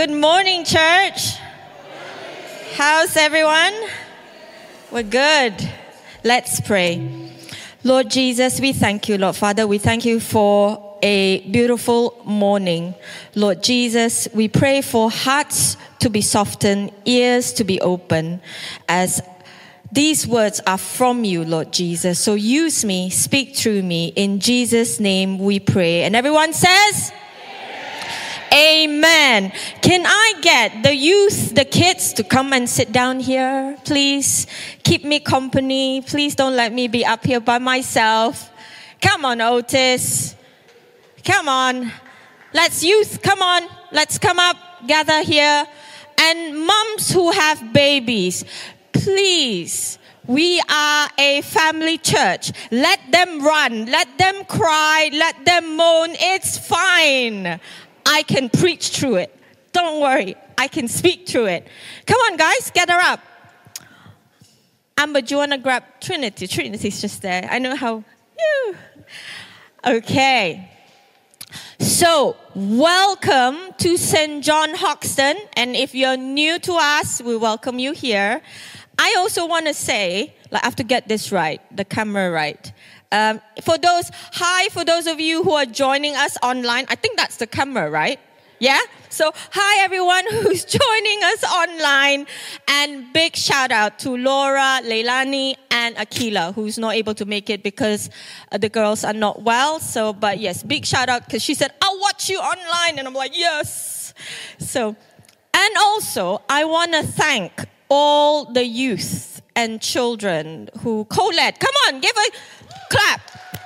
Good morning, church. How's everyone? We're good. Let's pray. Lord Jesus, we thank you, Lord Father. We thank you for a beautiful morning. Lord Jesus, we pray for hearts to be softened, ears to be open, as these words are from you, Lord Jesus. So use me, speak through me. In Jesus' name we pray. And everyone says, Amen. Can I get the youth, the kids to come and sit down here, please? Keep me company. Please don't let me be up here by myself. Come on, Otis. Come on. Let's youth, come on. Let's come up, gather here. And moms who have babies, please. We are a family church. Let them run. Let them cry. Let them moan. It's fine. I can preach through it. Don't worry. I can speak through it. Come on, guys. Gather up. Amber, do you want to grab Trinity? Trinity's just there. I know how. Okay. So, welcome to St. John Hoxton. And if you're new to us, we welcome you here. I also want to say, I have to get this right, the camera right. For those of you who are joining us online, I think that's the camera, right? Yeah? So, hi everyone who's joining us online. And big shout out to Laura, Leilani, and Akila, who's not able to make it because the girls are not well. So, but yes, big shout out because she said, I'll watch you online. And I'm like, yes. So, and also, I want to thank all the youth and children who co-led. Come on, give a clap.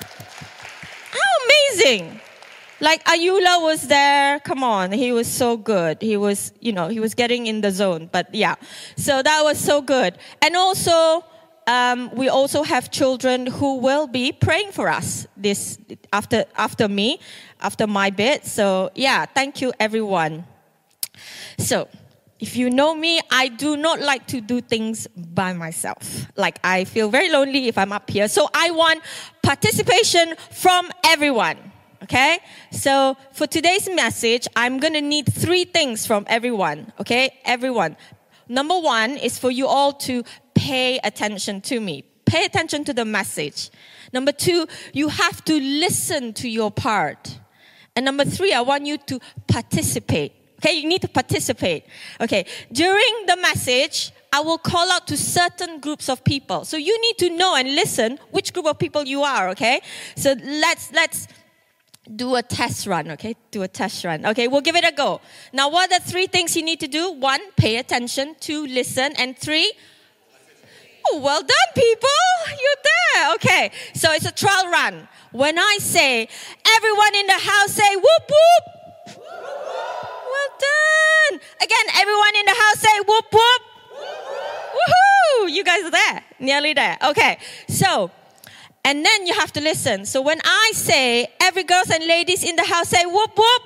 How amazing. Like Ayula was there. Come on, he was so good. He was getting in the zone. But yeah, so that was so good. And also, we also have children who will be praying for us this after my bit. So yeah, thank you everyone. So, if you know me, I do not like to do things by myself. Like, I feel very lonely if I'm up here. So I want participation from everyone. Okay? So for today's message, I'm going to need 3 things from everyone. Okay? Everyone. Number 1 is for you all to pay attention to me. Pay attention to the message. Number 2, you have to listen to your part. And number 3, I want you to participate. Okay, you need to participate. Okay, during the message, I will call out to certain groups of people. So you need to know and listen which group of people you are, okay? So let's do a test run, okay? Do a test run. Okay, we'll give it a go. Now, what are the 3 things you need to do? 1, pay attention. 2, listen. And 3, oh, well done, people. You're there. Okay, so it's a trial run. When I say, everyone in the house say, whoop, whoop. Well done. Again, everyone in the house say whoop whoop. Woohoo! You guys are there. Nearly there. Okay. So, and then you have to listen. So when I say every girls and ladies in the house say whoop whoop.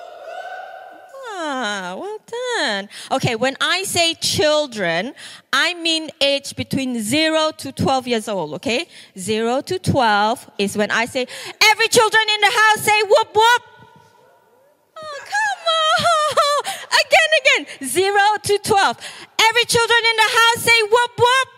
Ah, well done. Okay, when I say children, I mean age between 0 to 12 years old, okay? 0 to 12 is when I say every children in the house say whoop whoop. Oh, come on. Again. 0 to 12. Every children in the house say whoop whoop.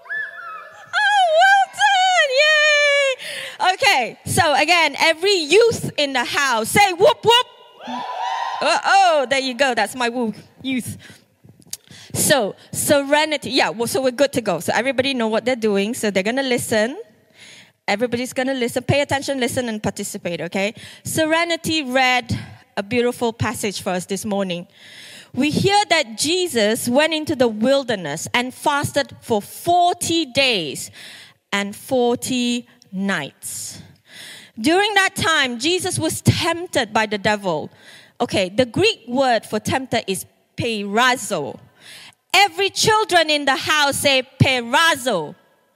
Oh, well done. Yay. Okay. So again, every youth in the house say whoop whoop. Oh, there you go. That's my youth. So, serenity. Yeah, well, so we're good to go. So everybody know what they're doing. So they're going to listen. Everybody's going to listen. Pay attention, listen, and participate, okay? Serenity read a beautiful passage for us this morning. We hear that Jesus went into the wilderness and fasted for 40 days and 40 nights. During that time, Jesus was tempted by the devil. Okay, the Greek word for tempter is peirazo. Every children in the house say peirazo.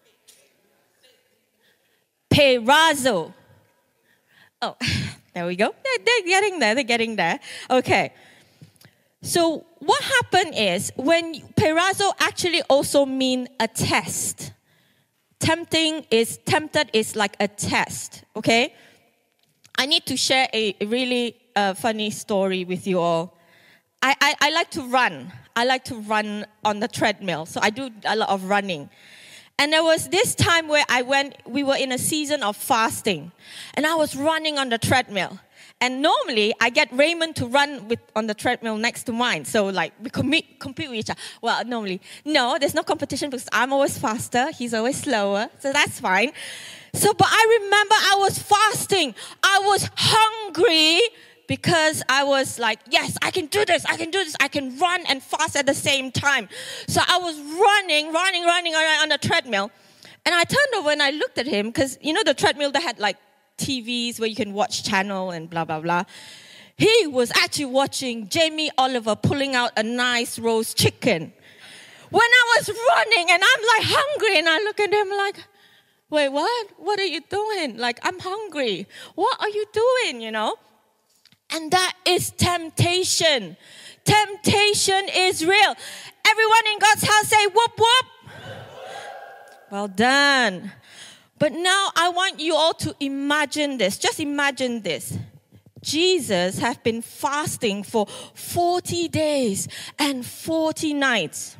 Peirazo. Oh, there we go. They're getting there. Okay. So what happened is when peirazo actually also mean a test. Tempted is like a test. Okay. I need to share a really funny story with you all. I like to run. I like to run on the treadmill. So I do a lot of running. And there was this time where we were in a season of fasting. And I was running on the treadmill. And normally, I get Raymond to run on the treadmill next to mine. So like, we compete with each other. Well, normally, no, there's no competition because I'm always faster. He's always slower. So that's fine. But I remember I was fasting. I was hungry because I was like, yes, I can do this. I can run and fast at the same time. So I was running on the treadmill. And I turned over and I looked at him because, the treadmill that had like TVs where you can watch channel and blah, blah, blah. He was actually watching Jamie Oliver pulling out a nice roast chicken. When I was running and I'm like hungry and I look at him like, wait, what? What are you doing? Like, I'm hungry. What are you doing, And that is temptation. Temptation is real. Everyone in God's house say, whoop, whoop. Well done. But now I want you all to imagine this. Just imagine this. Jesus has been fasting for 40 days and 40 nights.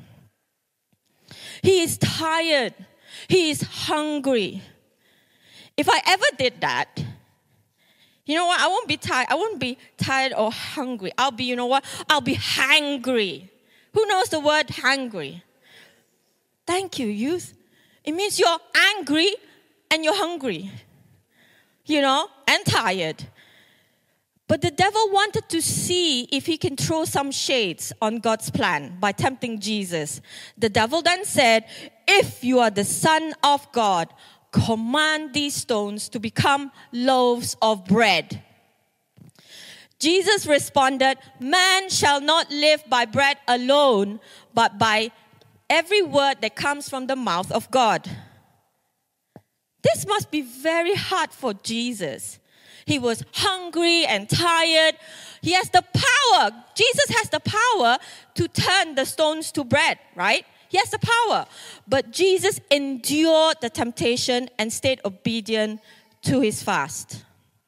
He is tired. He is hungry. If I ever did that, you know what? I won't be tired. I won't be tired or hungry. I'll be, I'll be hangry. Who knows the word hangry? Thank you, youth. It means you're angry and you're hungry, and tired. But the devil wanted to see if he can throw some shades on God's plan by tempting Jesus. The devil then said, if you are the Son of God, command these stones to become loaves of bread. Jesus responded, man shall not live by bread alone, but by every word that comes from the mouth of God. This must be very hard for Jesus. He was hungry and tired. He has the power. Jesus has the power to turn the stones to bread, right? He has the power. But Jesus endured the temptation and stayed obedient to his fast.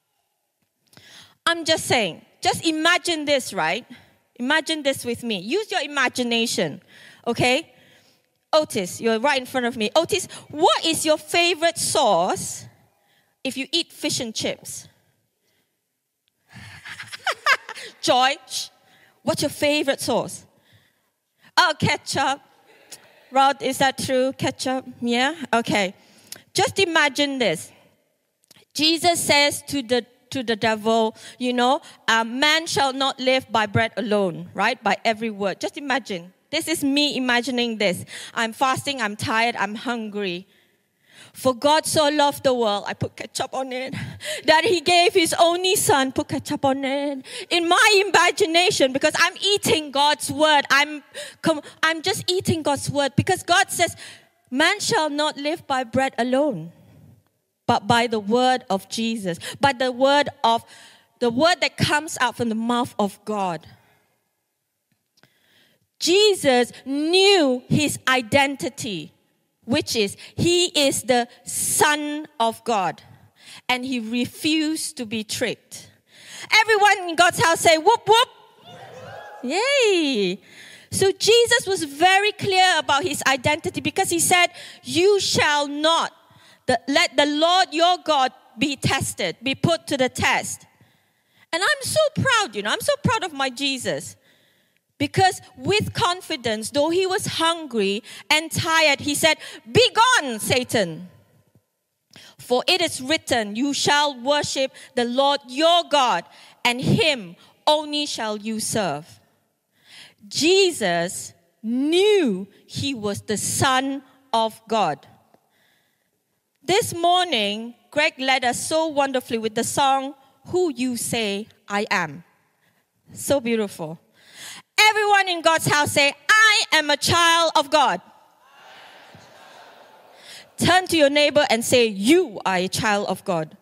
I'm just saying, just imagine this, right? Imagine this with me. Use your imagination, okay? Otis, you're right in front of me. Otis, what is your favorite sauce if you eat fish and chips? Joy, what's your favorite sauce? Oh, ketchup. Rod, is that true? Ketchup? Yeah? Okay. Just imagine this. Jesus says to the devil, man shall not live by bread alone, right? By every word. Just imagine. This is me imagining this. I'm fasting, I'm tired, I'm hungry. For God so loved the world, I put ketchup on it, that he gave his only son, put ketchup on it. In my imagination, because I'm eating God's word, I'm just eating God's word, because God says, man shall not live by bread alone, but by the word of Jesus, by the word that comes out from the mouth of God. Jesus knew his identity, which is he is the Son of God, and he refused to be tricked. Everyone in God's house say, whoop, whoop. Yay. So Jesus was very clear about his identity because he said, you shall not let the Lord your God be tested, be put to the test. And I'm so proud, I'm so proud of my Jesus. Because with confidence, though he was hungry and tired, he said, be gone, Satan. For it is written, you shall worship the Lord your God, and him only shall you serve. Jesus knew he was the Son of God. This morning, Greg led us so wonderfully with the song, Who You Say I Am. So beautiful. Everyone in God's house say, I am a child of God. Turn to your neighbor and say, you are a child of God.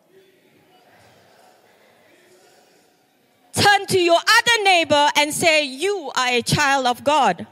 Turn to your other neighbor and say, you are a child of God.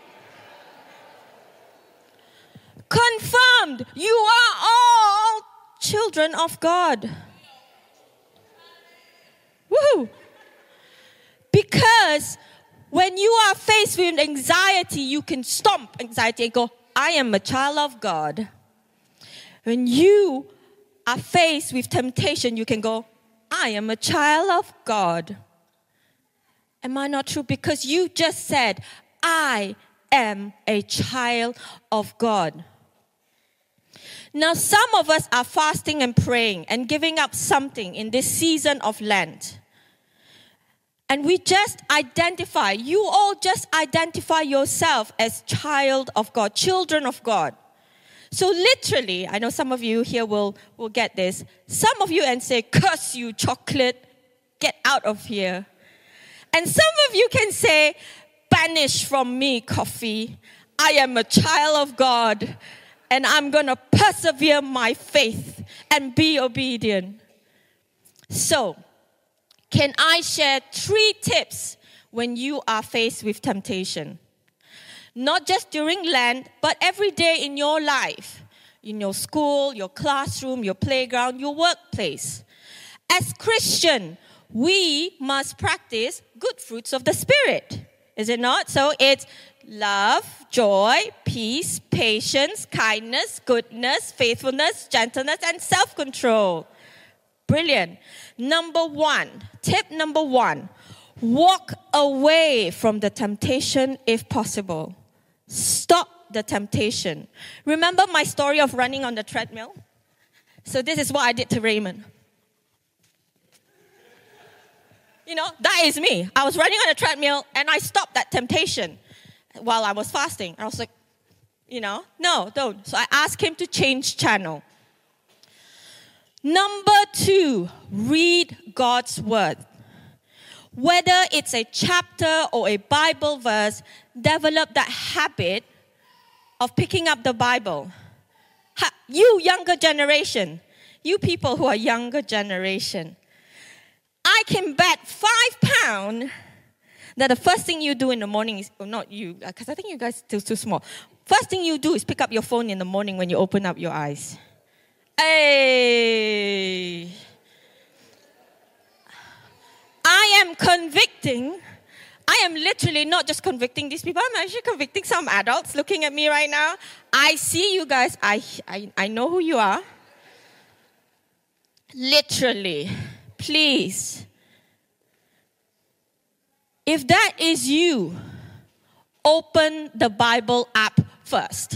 Confirmed, you are all children of God. Woohoo! Because When you are faced with anxiety, you can stomp anxiety and go, I am a child of God. When you are faced with temptation, you can go, I am a child of God. Am I not true? Because you just said, I am a child of God. Now, some of us are fasting and praying and giving up something in this season of Lent. And we just identify, you all just identify yourself as child of God, children of God. So literally, I know some of you here will get this. Some of you and say, curse you, chocolate, get out of here. And some of you can say, banish from me, coffee. I am a child of God, and I'm going to persevere my faith and be obedient. So, can I share 3 tips when you are faced with temptation? Not just during Lent, but every day in your life, in your school, your classroom, your playground, your workplace. As Christian, we must practice good fruits of the Spirit. Is it not? So it's love, joy, peace, patience, kindness, goodness, faithfulness, gentleness, and self-control. Brilliant. Tip number 1, walk away from the temptation if possible. Stop the temptation. Remember my story of running on the treadmill? So this is what I did to Raymond. You know, that is me. I was running on a treadmill and I stopped that temptation while I was fasting. I was like, no, don't. So I asked him to change channel. Number 2, read God's word. Whether it's a chapter or a Bible verse, develop that habit of picking up the Bible. You younger generation, you people who are younger generation, I can bet 5 pounds that the first thing you do in the morning is, well, not you, because I think you guys are still too small. First thing you do is pick up your phone in the morning when you open up your eyes. Hey! I am convicting. I am literally not just convicting these people. I'm actually convicting some adults looking at me right now. I see you guys. I know who you are. Literally. Please. If that is you, open the Bible app first.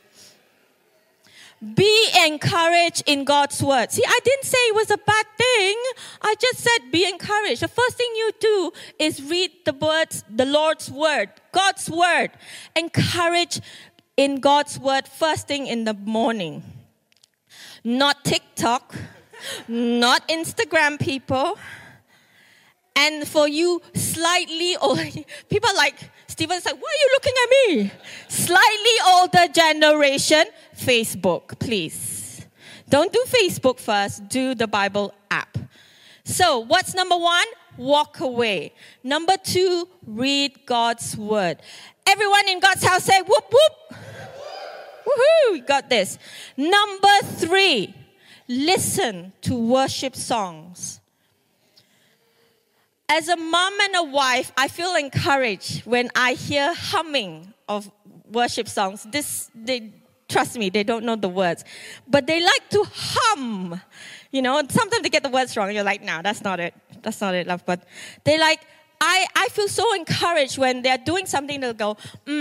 Be encouraged in God's word. See, I didn't say it was a bad thing. I just said be encouraged. The first thing you do is read the Lord's word, God's word. Encourage in God's word first thing in the morning. Not TikTok, not Instagram people. And for you slightly older, people like Stephen's like, why are you looking at me? Slightly older generation, Facebook, please. Don't do Facebook first, do the Bible app. So what's number 1? Walk away. Number 2, read God's word. Everyone in God's house say, whoop, whoop. Woohoo, we got this. Number 3, listen to worship songs. As a mom and a wife, I feel encouraged when I hear humming of worship songs. Trust me, they don't know the words. But they like to hum. You know, sometimes they get the words wrong. You're like, no, that's not it. That's not it, love. But they like, I feel so encouraged when they're doing something, they'll go,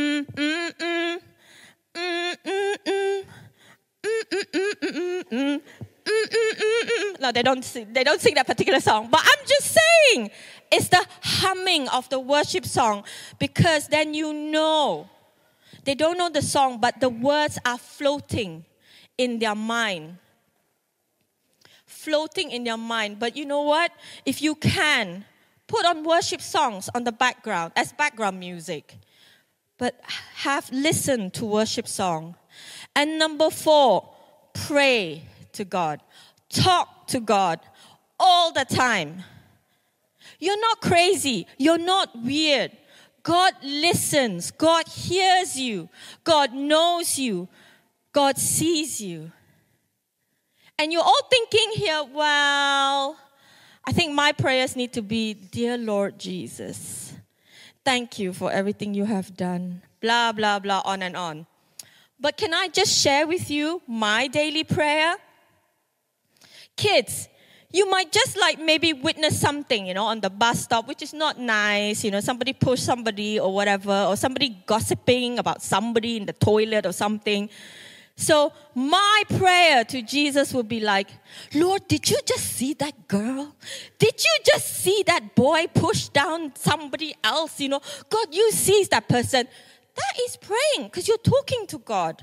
No, they don't sing that particular song. But I'm just saying, it's the humming of the worship song, because then you know. They don't know the song, but the words are floating in their mind. Floating in their mind. But you know what? If you can, put on worship songs on the background as background music. But listen to worship song. And number 4, pray to God. Talk to God all the time. You're not crazy. You're not weird. God listens. God hears you. God knows you. God sees you. And you're all thinking here, well, I think my prayers need to be, dear Lord Jesus, Thank you for everything you have done. Blah, blah, blah, on and on. But can I just share with you my daily prayer? Kids, you might just like maybe witness something, on the bus stop, which is not nice. Somebody pushed somebody or whatever, or somebody gossiping about somebody in the toilet or something. So my prayer to Jesus would be like, Lord, did you just see that girl? Did you just see that boy push down somebody else? God, you see that person. That is praying because you're talking to God.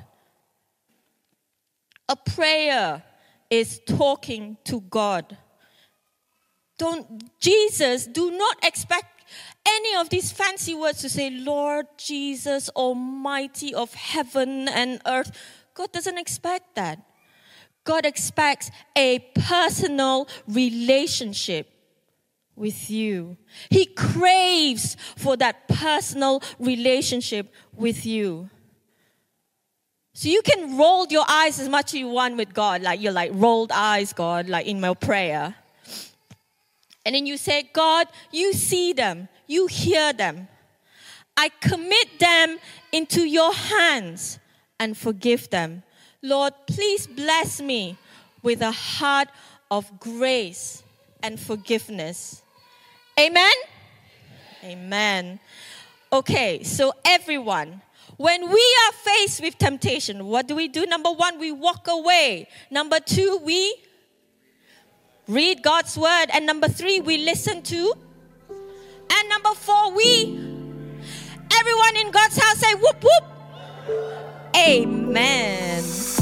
A prayer is talking to God. Do not expect any of these fancy words to say, Lord Jesus, Almighty of heaven and earth. God doesn't expect that. God expects a personal relationship with you. He craves for that personal relationship with you. So you can roll your eyes as much as you want with God, like you're like rolled eyes, God, like in my prayer. And then you say, God, you see them, you hear them. I commit them into your hands and forgive them. Lord, please bless me with a heart of grace and forgiveness. Amen? Amen. Okay, so everyone, when we are faced with temptation, what do? Number 1, we walk away. Number 2, we read God's word. And number 3, we listen to. And number 4, everyone in God's house say whoop whoop. Amen.